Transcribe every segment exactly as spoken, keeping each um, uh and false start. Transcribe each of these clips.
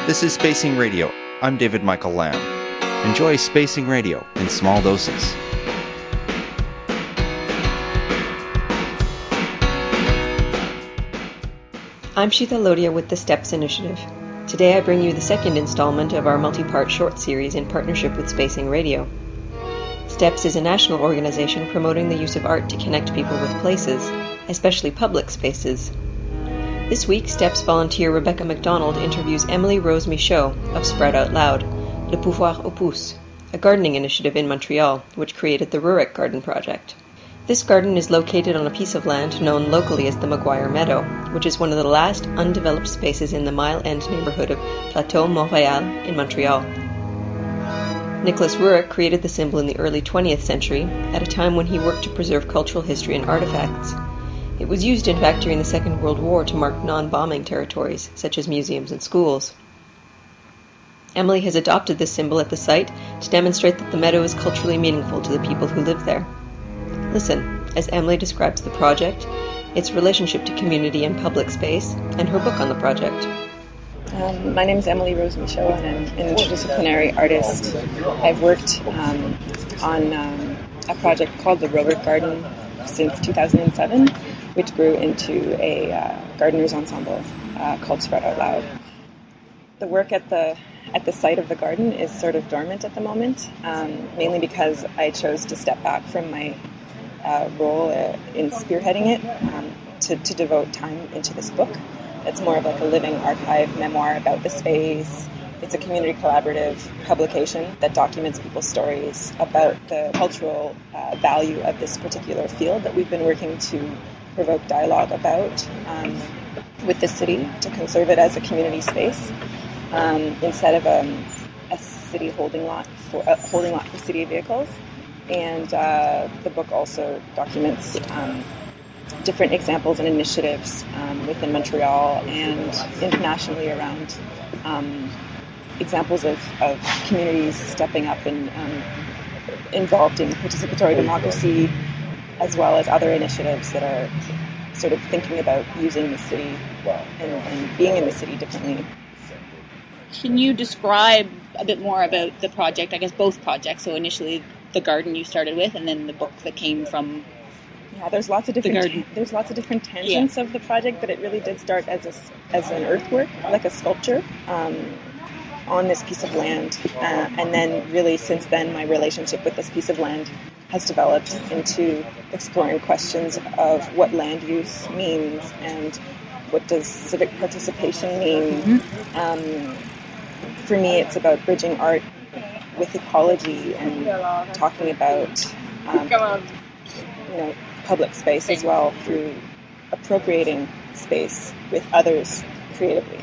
This is Spacing Radio. I'm David Michael Lamb. Enjoy Spacing Radio in small doses. I'm Sheetha Lodia with the STEPS Initiative. Today I bring you the second installment of our multi-part short series in partnership with Spacing Radio. STEPS is a national organization promoting the use of art to connect people with places, especially public spaces. This week, STEPS volunteer Rebecca McDonald interviews Emily Rose Michaud of Sprout Out Loud, Le Pouvoir au Pouce, a gardening initiative in Montreal, which created the Rurik Garden Project. This garden is located on a piece of land known locally as the Maguire Meadow, which is one of the last undeveloped spaces in the Mile End neighborhood of Plateau Montréal in Montreal. Nicholas Rurik created the symbol in the early twentieth century, at a time when he worked to preserve cultural history and artifacts. It was used, in fact, during the Second World War to mark non-bombing territories, such as museums and schools. Emily has adopted this symbol at the site to demonstrate that the meadow is culturally meaningful to the people who live there. Listen, as Emily describes the project, its relationship to community and public space, and her book on the project. Um, my name is Emily Rose Michaud, and I'm an interdisciplinary artist. I've worked um, on um, a project called the Rurik Garden since two thousand seven, which grew into a uh, gardeners ensemble uh, called Sprout Out Loud. The work at the at the site of the garden is sort of dormant at the moment, um, mainly because I chose to step back from my uh, role uh, in spearheading it um, to, to devote time into this book. It's more of like a living archive memoir about the space. It's a community collaborative publication that documents people's stories about the cultural uh, value of this particular field that we've been working to provoke dialogue about um, with the city to conserve it as a community space um, instead of um, a city holding lot for a holding lot for city vehicles. And uh, the book also documents um, different examples and initiatives um, within Montreal and internationally around um, examples of, of communities stepping up and um, involved in participatory democracy, as well as other initiatives that are sort of thinking about using the city and, and being in the city differently. Can you describe a bit more about the project, I guess both projects, so initially the garden you started with and then the book that came from Yeah, there's lots of different ta- there's lots of different tangents yeah. of the project, but it really did start as a, as an earthwork, like a sculpture. Um, on this piece of land, uh, and then really since then my relationship with this piece of land has developed into exploring questions of what land use means and what does civic participation mean. Mm-hmm. Um, for me, it's about bridging art with ecology and talking about um, you know, public space as well through appropriating space with others creatively.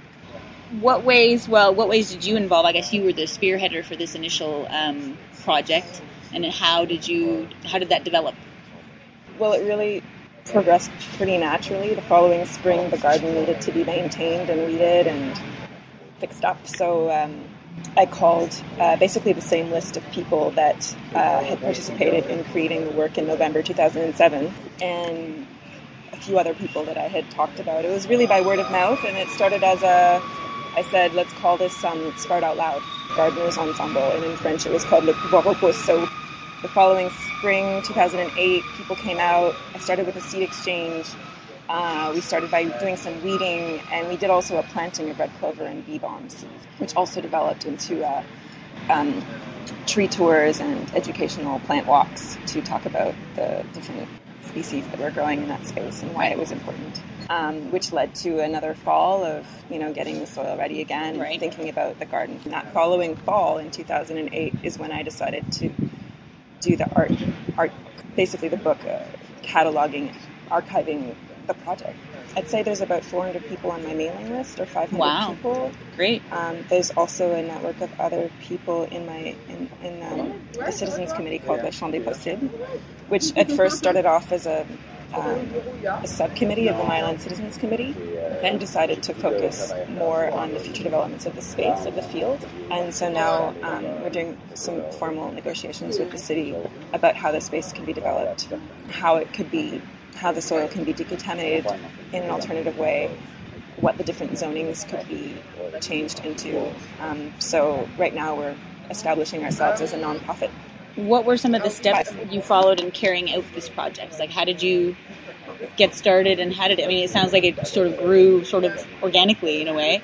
What ways, well, what ways did you involve? I guess you were the spearheader for this initial um, project, and then how did you, how did that develop? Well, it really progressed pretty naturally. The following spring, the garden needed to be maintained and weeded and fixed up, so um, I called uh, basically the same list of people that uh, had participated in creating the work in November two thousand seven, and a few other people that I had talked about. It was really by word of mouth, and it started as a I said, let's call this um, Sprout Out Loud, Gardeners Ensemble, and in French it was called Le Pouvoir au Pouce. So the following spring, two thousand eight, people came out. I started with a seed exchange. Uh, we started by doing some weeding, and we did also a planting of red clover and bee balms, which also developed into uh, um, tree tours and educational plant walks to talk about the different species that were growing in that space and why it was important. Um, which led to another fall of, you know, getting the soil ready again, right. Thinking about the garden. And that following fall in two thousand eight is when I decided to do the art, art basically the book, uh, cataloging, archiving the project. I'd say there's about four hundred people on my mailing list, or five hundred wow. people. Great. Um, there's also a network of other people in my in, in um, the Citizens Committee called the Champ des Possibles, which at first started off as a Um, a subcommittee of the Mile End Citizens Committee, and decided to focus more on the future developments of the space, of the field. And so now um, we're doing some formal negotiations with the city about how the space can be developed, how it could be, how the soil can be decontaminated in an alternative way, what the different zonings could be changed into. Um, so right now we're establishing ourselves as a nonprofit. What were some of the steps you followed in carrying out this project? Like, how did you get started, and how did it, I mean, it sounds like it sort of grew sort of organically in a way.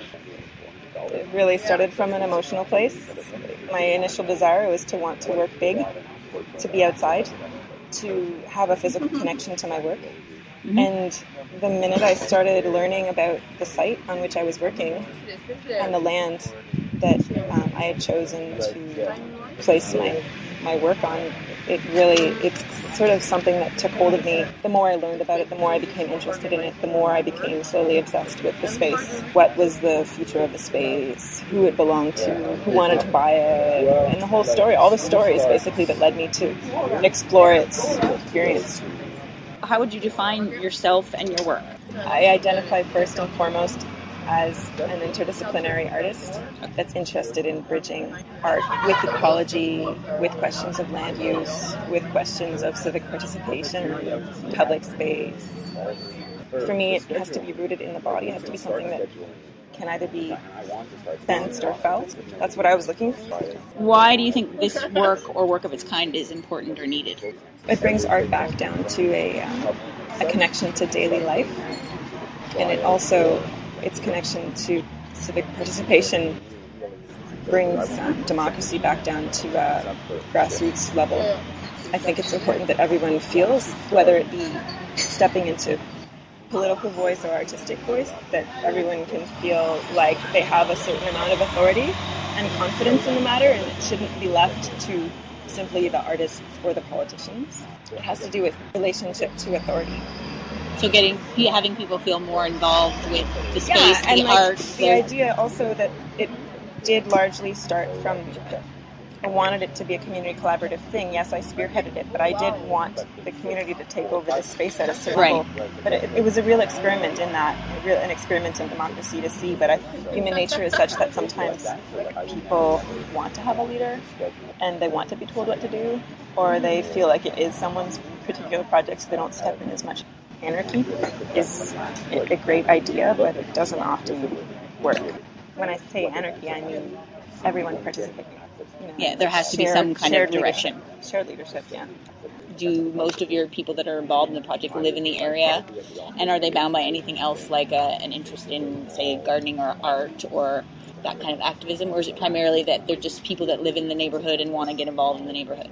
It really started from an emotional place. My initial desire was to want to work big, to be outside, to have a physical connection to my work. Mm-hmm. And the minute I started learning about the site on which I was working and the land that um, I had chosen to place my my work on, it really, it's sort of something that took hold of me. The more I learned about it, the more I became interested in it, the more I became slowly obsessed with the space. What was the future of the space? Who it belonged to? Who wanted to buy it? And the whole story, all the stories basically that led me to explore its experience. How would you define yourself and your work? I identify first and foremost as an interdisciplinary artist that's interested in bridging art with ecology, with questions of land use, with questions of civic participation, public space. For me, it has to be rooted in the body. It has to be something that can either be sensed or felt. That's what I was looking for. Why do you think this work or work of its kind is important or needed? It brings art back down to a, um, a connection to daily life, and it also, its connection to civic participation brings um, democracy back down to a grassroots level. I think it's important that everyone feels, whether it be stepping into political voice or artistic voice, that everyone can feel like they have a certain amount of authority and confidence in the matter, and it shouldn't be left to simply the artists or the politicians. It has to do with relationship to authority. So getting, having people feel more involved with the space, yeah, and the like art. The, the idea also that it did largely start from, I wanted it to be a community collaborative thing. Yes, I spearheaded it, but I did want the community to take over the space at a certain right. level. But it, it was a real experiment in that, a real, an experiment in democracy to see. But I, human nature is such that sometimes people want to have a leader and they want to be told what to do, or they feel like it is someone's particular project, so they don't step in as much. Anarchy is a great idea, but it doesn't often work. When I say anarchy, I mean everyone participating. You know, yeah, there has shared, to be some kind of direction. Leadership. Shared leadership, yeah. Do most of your people that are involved in the project live in the area? And are they bound by anything else, like a, an interest in, say, gardening or art or that kind of activism? Or is it primarily that they're just people that live in the neighborhood and want to get involved in the neighborhood?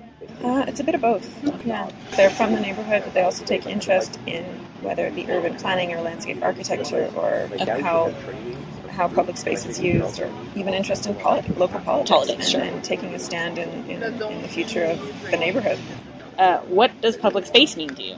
Uh, it's a bit of both, yeah. They're from the neighborhood, but they also take interest in whether it be urban planning or landscape architecture or okay. how how public space is used, or even interest in politi- local politics, politics and, sure. and taking a stand in, in, in the future of the neighborhood. Uh, what does public space mean to you?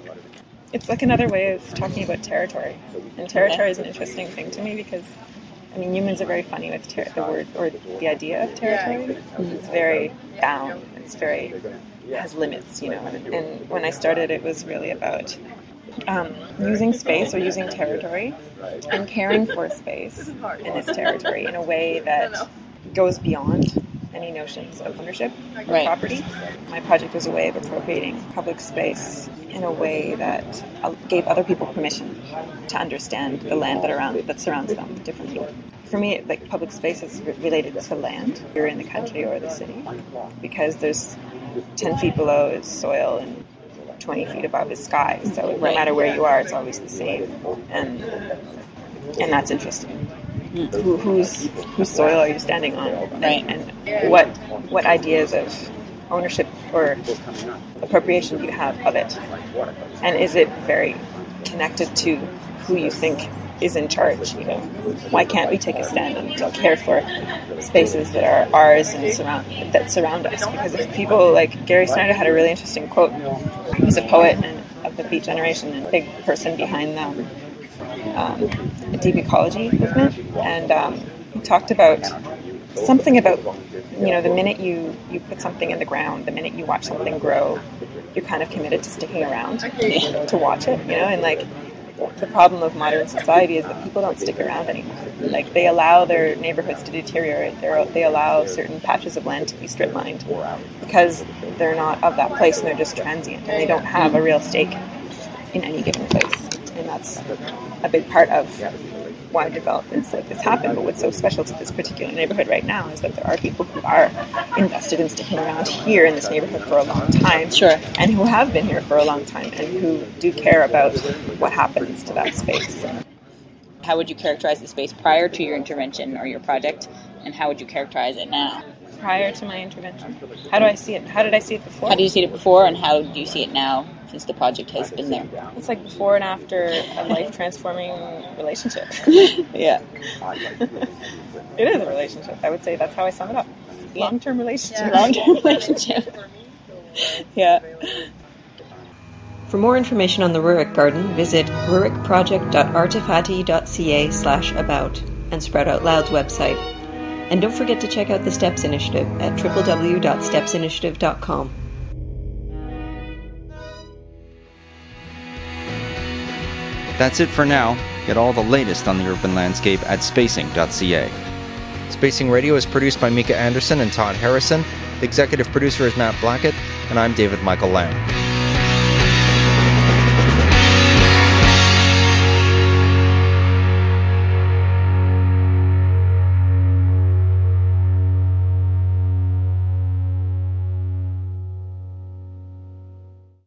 It's like another way of talking about territory. And territory okay. is an interesting thing to me because, I mean, humans are very funny with ter- the word or the idea of territory. Mm-hmm. It's very bound. It's very, it has limits, you know. And, and when I started, it was really about um, using space or using territory and caring for space in this territory in a way that goes beyond any notions of ownership or right. property. My project was a way of appropriating public space in a way that gave other people permission to understand the land that around that surrounds them differently. For me, like public space is re- related to land. You're in the country or the city because there's ten feet below is soil and twenty feet above is sky. So right. no matter where you are, it's always the same, and and that's interesting. Who, whose whose soil are you standing on? Right. And, and what what ideas of ownership or appropriation do you have of it? And is it very connected to who you think is in charge? You know, why can't we take a stand and care for spaces that are ours and surround that surround us? Because if people like Gary Snyder had a really interesting quote. He's a poet and of the Beat Generation and a big person behind them. Um, the deep ecology movement, and um, he talked about something about, you know, the minute you, you put something in the ground, the minute you watch something grow, you're kind of committed to sticking around to watch it, you know, and like the problem of modern society is that people don't stick around anymore. Like they allow their neighborhoods to deteriorate. They're, they allow certain patches of land to be strip mined because they're not of that place and they're just transient and they don't have a real stake in any given place. And that's a big part of why developments like this happen. But what's so special to this particular neighborhood right now is that there are people who are invested in sticking around here in this neighborhood for a long time. Sure. And who have been here for a long time and who do care about what happens to that space. How would you characterize the space prior to your intervention or your project, and how would you characterize it now? Prior to my intervention? How do I see it? How did I see it before? How did you see it before, and how do you see it now since the project has been there? It's like before and after a life-transforming relationship. Yeah. It is a relationship. I would say that's how I sum it up. Long-term relationship. Yeah, long-term relationship. Yeah. For more information on the Rurik Garden, visit rurikproject dot artifati dot c a slash about and Sprout Out Loud's website. And don't forget to check out the STEPS Initiative at w w w dot steps initiative dot com. That's it for now. Get all the latest on the urban landscape at spacing dot c a. Spacing Radio is produced by Mika Anderson and Todd Harrison. The executive producer is Matt Blackett, and I'm David Michael Lamb.